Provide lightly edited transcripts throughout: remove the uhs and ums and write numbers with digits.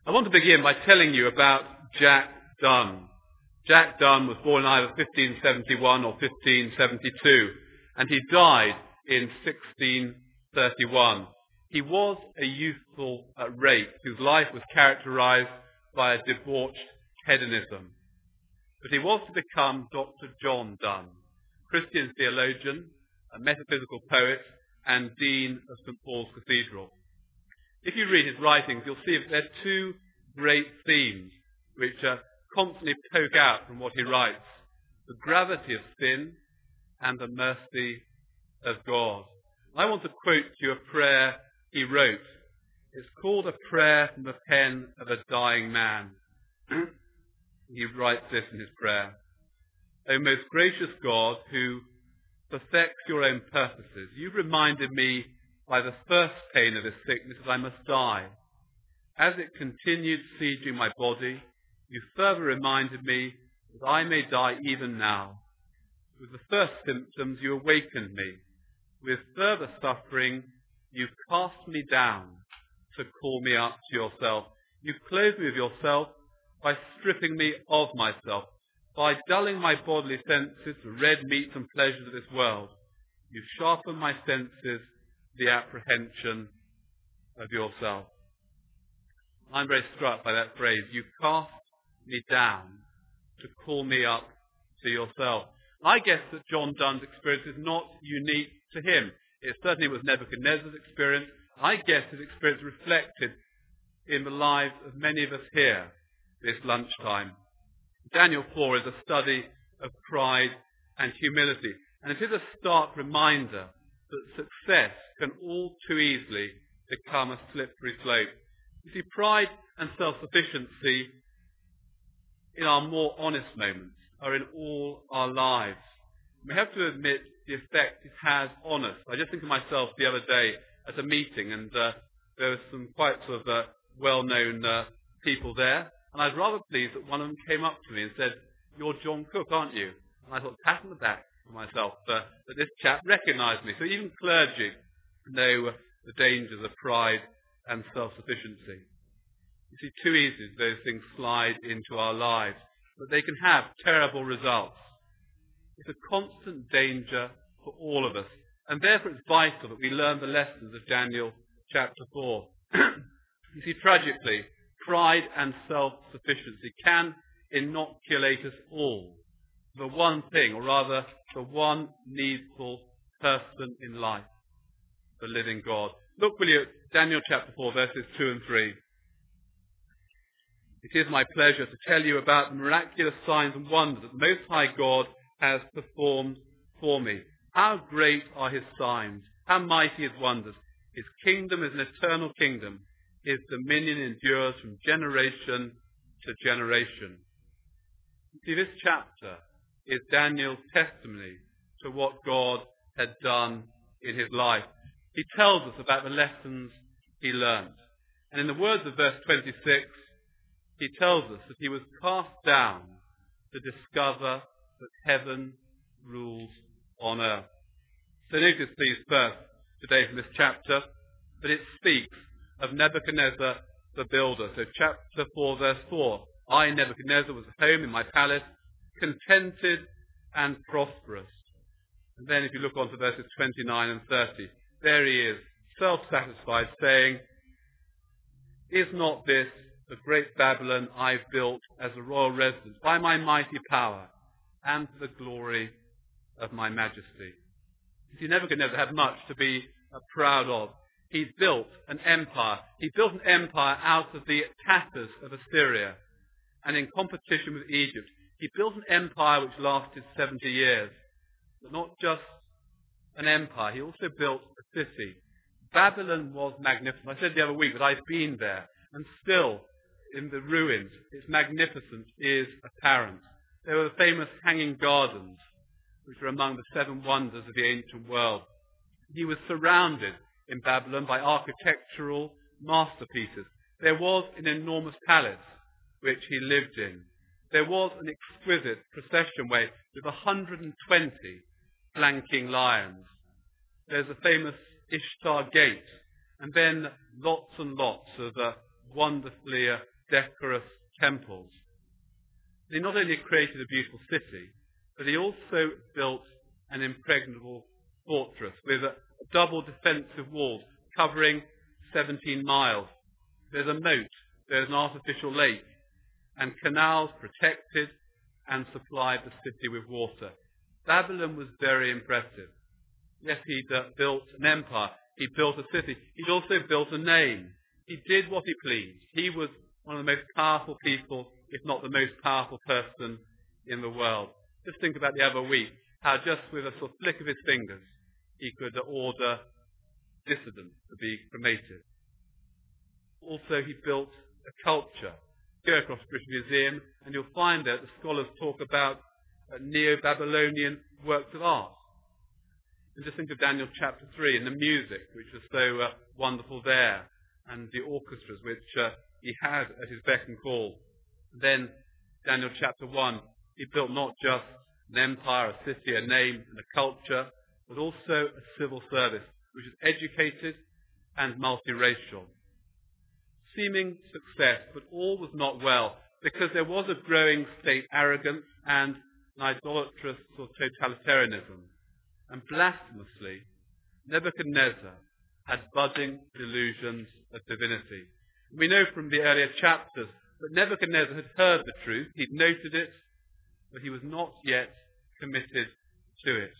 I want to begin by telling you about Jack Donne. Jack Donne was born in either 1571 or 1572, and he died in 1631. He was a youthful rake whose life was characterized by a debauched hedonism. But he was to become Dr. John Donne, Christian theologian, a metaphysical poet, and Dean of St. Paul's Cathedral. If you read his writings, you'll see that there are two great themes which constantly poke out from what he writes: the gravity of sin and the mercy of God. I want to quote to you a prayer he wrote. It's called A Prayer from the Pen of a Dying Man. He writes this in his prayer: O most gracious God, who perfects your own purposes, you've reminded me by the first pain of this sickness that I must die. As it continued sieging my body, you further reminded me that I may die even now. With the first symptoms, you awakened me. With further suffering, you cast me down to call me up to yourself. You clothed me with yourself by stripping me of myself, by dulling my bodily senses to red meats and pleasures of this world. You sharpened my senses, the apprehension of yourself. I'm very struck by that phrase. You cast me down to call me up to yourself. I guess that John Donne's experience is not unique to him. It certainly was Nebuchadnezzar's experience. I guess his experience reflected in the lives of many of us here this lunchtime. Daniel 4 is a study of pride and humility, and it is a stark reminder that success can all too easily become a slippery slope. You see, pride and self-sufficiency in our more honest moments are in all our lives. We have to admit the effect it has on us. I just think of myself the other day at a meeting, and there were some quite sort of well-known people there, and I was rather pleased that one of them came up to me and said, "You're John Cook, aren't you?" And I thought, pat on the back for myself, that this chap recognised me. So even clergy know the dangers of pride and self-sufficiency. You see, too easily those things slide into our lives, but they can have terrible results. It's a constant danger for all of us, and therefore it's vital that we learn the lessons of Daniel chapter 4. You see, tragically, pride and self-sufficiency can inoculate us all the one thing, or rather the one needful person in life, the living God. Look, will you, at Daniel chapter 4, verses 2 and 3. It is my pleasure to tell you about the miraculous signs and wonders that the Most High God has performed for me. How great are his signs, how mighty his wonders. His kingdom is an eternal kingdom. His dominion endures from generation to generation. You see, this chapter is Daniel's testimony to what God had done in his life. He tells us about the lessons he learned. And in the words of verse 26, he tells us that he was cast down to discover that heaven rules on earth. So notice please first today from this chapter that it speaks of Nebuchadnezzar the builder. So chapter 4 verse 4, I, Nebuchadnezzar, was at home in my palace, contented and prosperous. And then if you look on to verses 29 and 30, there he is, self-satisfied, saying, is not this the great Babylon I've built as a royal residence by my mighty power and to the glory of my majesty? You see, Nebuchadnezzar had much to be proud of. He built an empire. He built an empire out of the tatters of Assyria. And in competition with Egypt, he built an empire which lasted 70 years. But not just an empire, he also built a city. Babylon was magnificent. I said the other week that I've been there, and still in the ruins, its magnificence is apparent. There were the famous Hanging Gardens, which are among the 7 wonders of the ancient world. He was surrounded in Babylon by architectural masterpieces. There was an enormous palace which he lived in. There was an exquisite procession way with 120 flanking lions. There's a famous Ishtar Gate, and then lots and lots of wonderfully decorous temples. He not only created a beautiful city, but he also built an impregnable fortress with a double defensive walls covering 17 miles. There's a moat, there's an artificial lake, and canals protected and supplied the city with water. Babylon was very impressive. Yes, he'd built an empire. He built a city. He'd also built a name. He did what he pleased. He was one of the most powerful people, if not the most powerful person in the world. Just think about the other week, how just with a sort of flick of his fingers, he could order dissidents to be cremated. Also, he built a culture. Go across the British Museum, and you'll find that the scholars talk about Neo-Babylonian works of art. And just think of Daniel chapter 3 and the music, which was so wonderful there, and the orchestras which he had at his beck and call. Then Daniel chapter 1, he built not just an empire, a city, a name, and a culture, but also a civil service, which is educated and multiracial. Seeming success, but all was not well, because there was a growing state arrogance and an idolatrous or totalitarianism. And blasphemously, Nebuchadnezzar had budding delusions of divinity. We know from the earlier chapters that Nebuchadnezzar had heard the truth, he'd noted it, but he was not yet committed to it.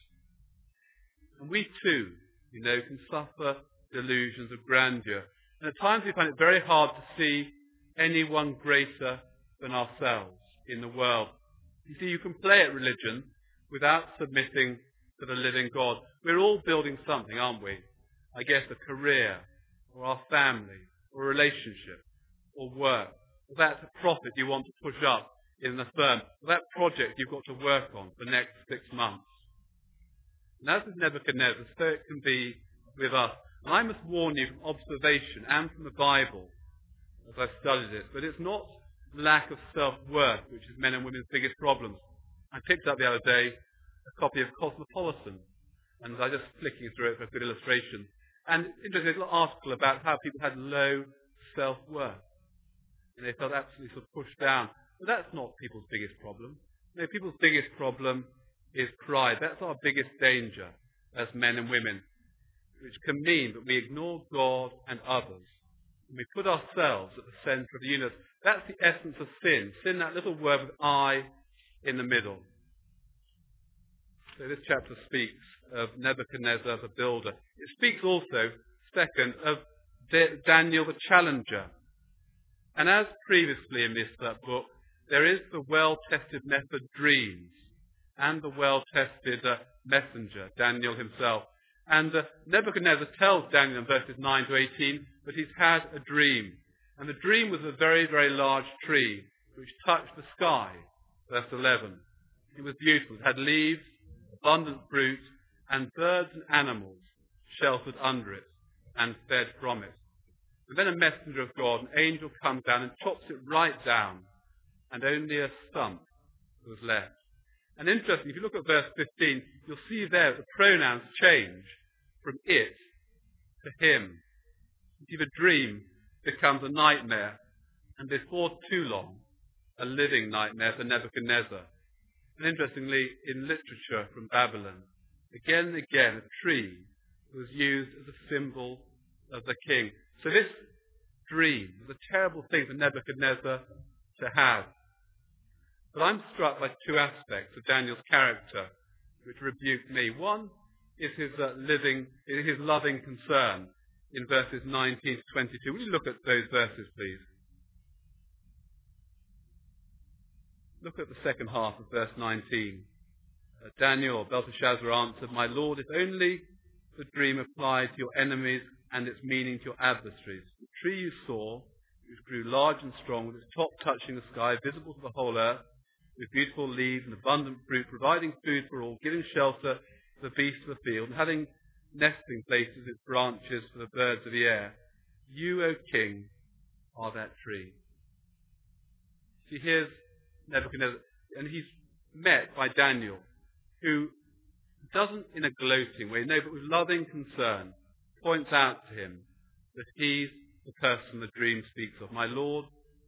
And we too, can suffer delusions of grandeur. And at times we find it very hard to see anyone greater than ourselves in the world. You see, you can play at religion without submitting to the living God. We're all building something, aren't we? I guess a career, or our family, or a relationship, or work. Or that's a profit you want to push up in the firm. Or that project you've got to work on for the next 6 months. And as with Nebuchadnezzar, so it can be with us. And I must warn you from observation and from the Bible, as I've studied it, but it's not lack of self-worth which is men and women's biggest problems. I picked up the other day a copy of Cosmopolitan, and I was just flicking through it for a good illustration. And interesting, there's an article about how people had low self-worth, and they felt absolutely sort of pushed down. But that's not people's biggest problem. People's biggest problem is pride. That's our biggest danger as men and women, which can mean that we ignore God and others, and we put ourselves at the centre of the universe. That's the essence of sin. Sin, that little word with I in the middle. So this chapter speaks of Nebuchadnezzar the builder. It speaks also, second, of Daniel the challenger. And as previously in this book, there is the well-tested method dreams and the well-tested messenger, Daniel himself. And Nebuchadnezzar tells Daniel in verses 9 to 18 that he's had a dream. And the dream was a very, very large tree which touched the sky, verse 11. It was beautiful. It had leaves, abundant fruit, and birds and animals sheltered under it and fed from it. And then a messenger of God, an angel, comes down and chops it right down, and only a stump was left. And interesting, if you look at verse 15, you'll see there the pronouns change from it to him. You see, the dream becomes a nightmare, and before too long, a living nightmare for Nebuchadnezzar. And interestingly, in literature from Babylon, again and again, a tree was used as a symbol of the king. So this dream was a terrible thing for Nebuchadnezzar to have. But I'm struck by two aspects of Daniel's character which rebuke me. One is his loving concern in verses 19 to 22. Will you look at those verses, please? Look at the second half of verse 19. Daniel, or Belteshazzar, answered, "My lord, if only the dream applied to your enemies and its meaning to your adversaries. The tree you saw, which grew large and strong, with its top touching the sky, visible to the whole earth, with beautiful leaves and abundant fruit, providing food for all, giving shelter to the beasts of the field, and having nesting places, its branches for the birds of the air. You, O king, are that tree." See, here's Nebuchadnezzar, and he's met by Daniel, who doesn't in a gloating way, no, but with loving concern, points out to him that he's the person the dream speaks of. "My lord,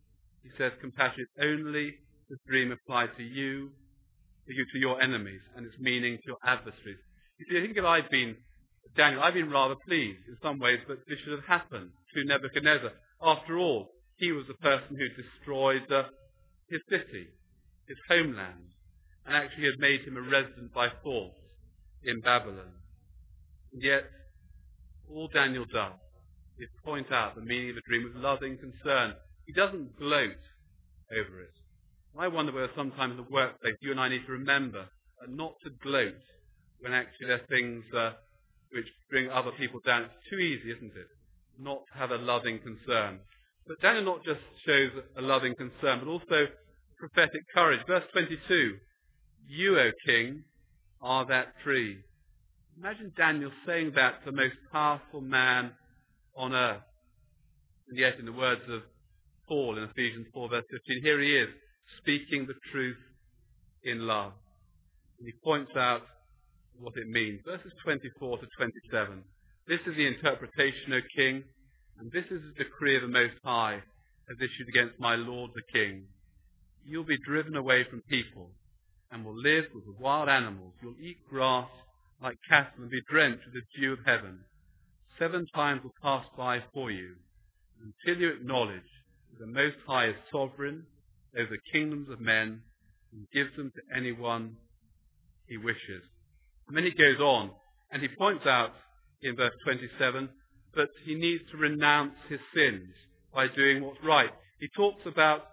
He says compassion is only the dream applied to you, to your enemies, and its meaning to your adversaries. You see, I think if I'd been Daniel, I'd been rather pleased in some ways that this should have happened to Nebuchadnezzar. After all, he was the person who destroyed his city, his homeland, and actually had made him a resident by force in Babylon. And yet, all Daniel does is point out the meaning of the dream with loving concern. He doesn't gloat over it. I wonder whether sometimes in the workplace you and I need to remember not to gloat when actually there are things which bring other people down. It's too easy, isn't it, not to have a loving concern. But Daniel not just shows a loving concern, but also prophetic courage. Verse 22, you, O king, are that tree. Imagine Daniel saying that to the most powerful man on earth. And yet, in the words of Paul in Ephesians 4, verse 15, here he is, speaking the truth in love. And he points out what it means. Verses 24 to 27. This is the interpretation, O king, and this is the decree of the Most High as issued against my lord the king. You'll be driven away from people and will live with the wild animals. You'll eat grass like cattle and be drenched with the dew of heaven. 7 times will pass by for you until you acknowledge that the Most High is sovereign over the kingdoms of men and gives them to anyone he wishes. And then he goes on and he points out in verse 27 that he needs to renounce his sins by doing what's right. He talks about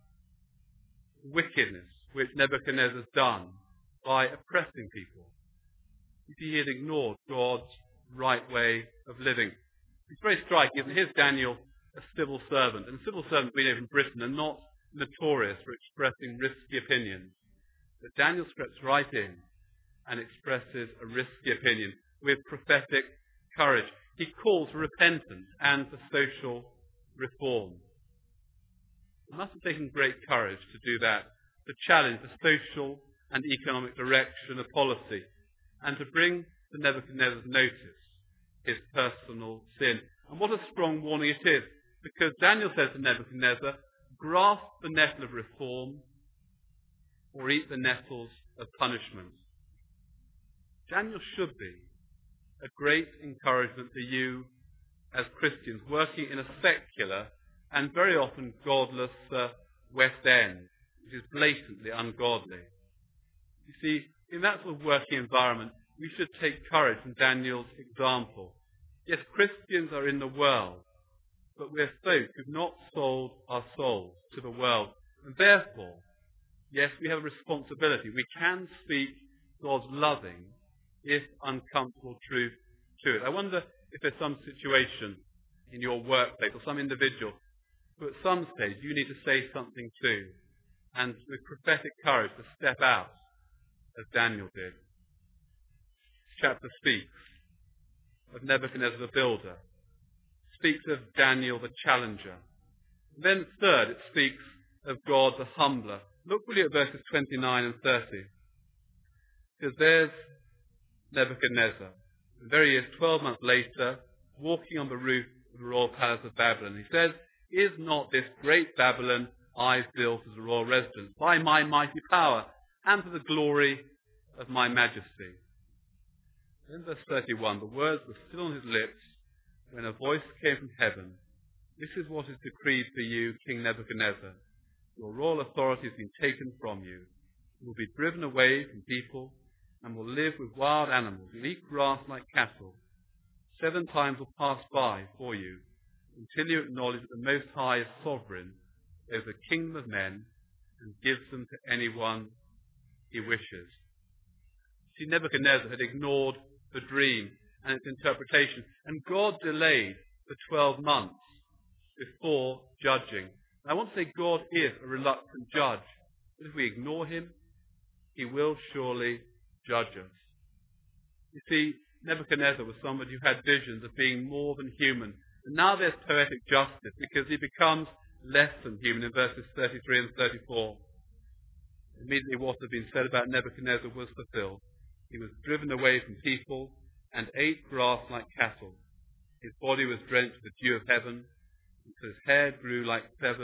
wickedness which Nebuchadnezzar's done by oppressing people. You see, he had ignored God's right way of living. It's very striking, isn't it? Here's Daniel, a civil servant. And civil servants we know from Britain are not notorious for expressing risky opinions. But Daniel steps right in and expresses a risky opinion with prophetic courage. He calls for repentance and for social reform. It must have taken great courage to do that, to challenge the social and economic direction of policy, and to bring to Nebuchadnezzar's notice his personal sin. And what a strong warning it is, because Daniel says to Nebuchadnezzar, grasp the nettle of reform or eat the nettles of punishment. Daniel should be a great encouragement to you as Christians working in a secular and very often godless West End, which is blatantly ungodly. You see, in that sort of working environment, we should take courage from Daniel's example. Yes, Christians are in the world, but we're folk who've not sold our souls to the world. And therefore, yes, we have a responsibility. We can speak God's loving, if uncomfortable truth to it. I wonder if there's some situation in your workplace or some individual who at some stage you need to say something to, and with prophetic courage to step out as Daniel did. This chapter speaks of Nebuchadnezzar the builder, speaks of Daniel the challenger. And then third, it speaks of God the humbler. Look really at verses 29 and 30. Because there's Nebuchadnezzar. And there he is 12 months later, walking on the roof of the royal palace of Babylon. He says, is not this great Babylon I've built as a royal residence by my mighty power and for the glory of my majesty? In verse 31, the words were still on his lips when a voice came from heaven. This is what is decreed for you, King Nebuchadnezzar. Your royal authority has been taken from you. You will be driven away from people and will live with wild animals and eat grass like cattle. 7 times will pass by for you until you acknowledge that the Most High is sovereign over the kingdom of men and gives them to anyone he wishes. See, Nebuchadnezzar had ignored the dream and its interpretation, and God delayed for 12 months before judging. And I want to say God is a reluctant judge, but if we ignore him, he will surely judge us. You see, Nebuchadnezzar was somebody who had visions of being more than human. And now there's poetic justice because he becomes less than human in verses 33 and 34. Immediately what had been said about Nebuchadnezzar was fulfilled. He was driven away from people and ate grass like cattle. His body was drenched with the dew of heaven until his hair grew like feathers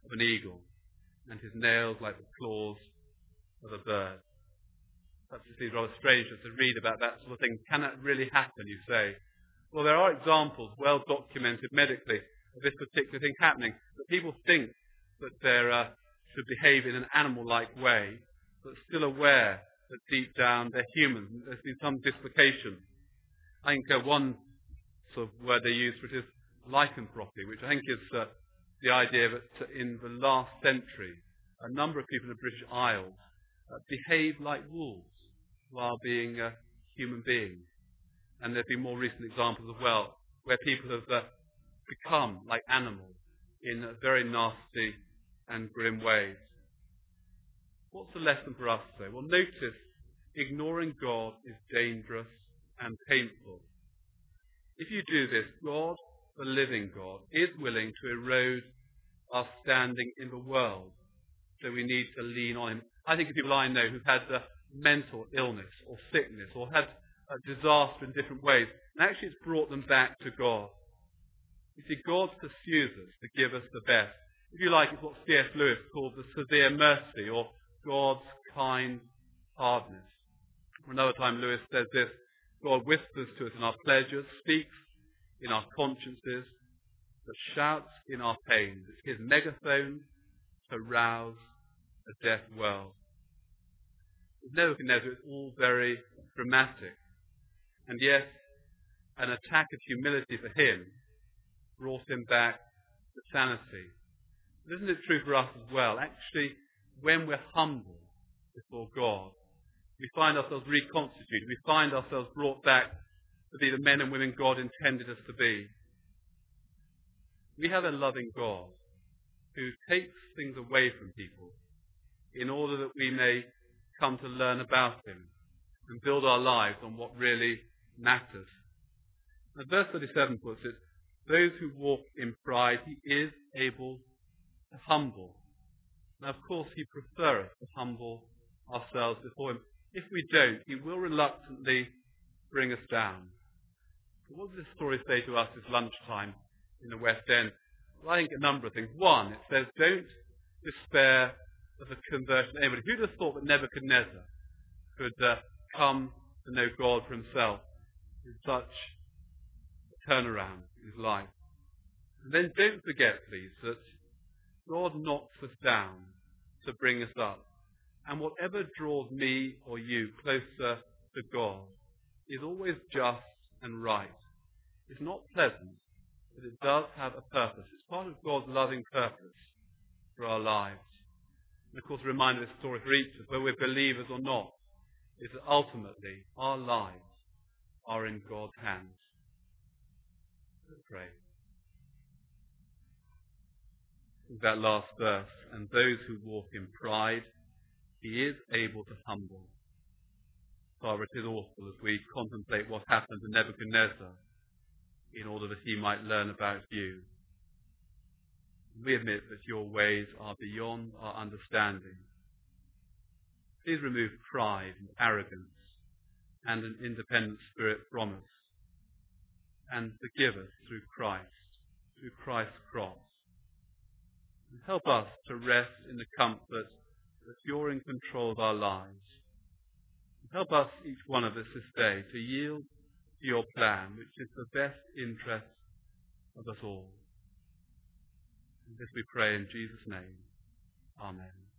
of an eagle, and his nails like the claws of a bird. Perhaps it seems rather strange to read about that sort of thing. Can that really happen, you say? Well, there are examples, well documented medically, of this particular thing happening. But people think that they should behave in an animal-like way, but still aware that deep down they're human. There's been some dislocation. I think one sort of word they use for it is lycanthropy, which I think is the idea that in the last century, a number of people in the British Isles behaved like wolves while being human beings. And there have been more recent examples as well, where people have become like animals in very nasty and grim ways. What's the lesson for us, though? Well, notice, ignoring God is dangerous and painful. If you do this, God, the living God, is willing to erode our standing in the world. So we need to lean on him. I think of people I know who've had mental illness or sickness or had a disaster in different ways. And actually it's brought them back to God. You see, God pursues us to give us the best. If you like, it's what C.S. Lewis called the severe mercy, or God's kind hardness. Another time Lewis says this: God whispers to us in our pleasures, speaks in our consciences, but shouts in our pains. It's his megaphone to rouse a deaf world. With Nebuchadnezzar, it's all very dramatic. And yet, an attack of humility for him brought him back to sanity. But isn't it true for us as well? Actually, when we're humble before God, we find ourselves reconstituted. We find ourselves brought back to be the men and women God intended us to be. We have a loving God who takes things away from people in order that we may come to learn about him and build our lives on what really matters. And verse 37 puts it, those who walk in pride, he is able to humble. Now, of course, he prefers to humble ourselves before him. If we don't, he will reluctantly bring us down. But what does this story say to us this lunchtime in the West End? Well, I think a number of things. One, it says, don't despair of the conversion of anybody. Who'd have thought that Nebuchadnezzar could come to know God for himself in such a turnaround in his life? And then don't forget, please, that God knocks us down to bring us up. And whatever draws me or you closer to God is always just and right. It's not pleasant, but it does have a purpose. It's part of God's loving purpose for our lives. And of course, a reminder of this story for each of us, whether we're believers or not, is that ultimately our lives are in God's hands. Let's pray. That last verse, and those who walk in pride, he is able to humble. Father, it is awful as we contemplate what happened to Nebuchadnezzar in order that he might learn about you. We admit that your ways are beyond our understanding. Please remove pride and arrogance and an independent spirit from us, and forgive us through Christ's cross. And help us to rest in the comfort that you're in control of our lives. And help us, each one of us this day, to yield to your plan, which is the best interest of us all. And this we pray in Jesus' name. Amen.